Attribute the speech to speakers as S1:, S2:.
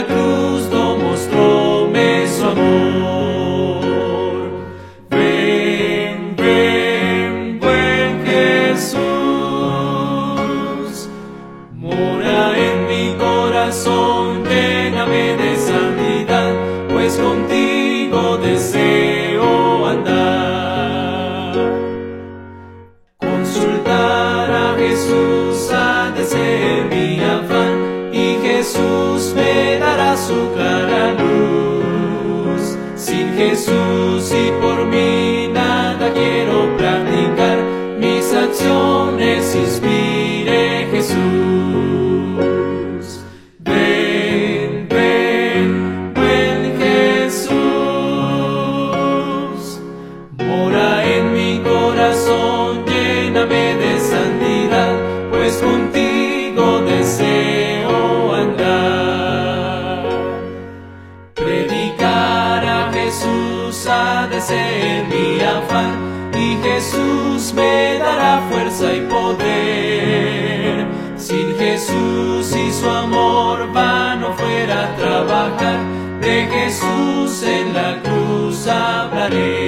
S1: la cruz no mostróme su amor. Ven, ven, buen Jesús, mora en mi corazón, lléname de santidad, pues contigo deseo andar. Consultar a Jesús ha de ser mi afán, y Jesús me dará su clara luz. Sin Jesús y por mí nada quiero practicar, mis acciones inspire Jesús. Ven, ven, buen Jesús, mora en mi corazón, lléname de santidad, pues contigo deseo andar. Predicar a Jesús ha de ser mi afán, y Jesús me dará fuerza y poder. Sin Jesús y su amor vano fuera trabajar, de Jesús en la cruz hablaré.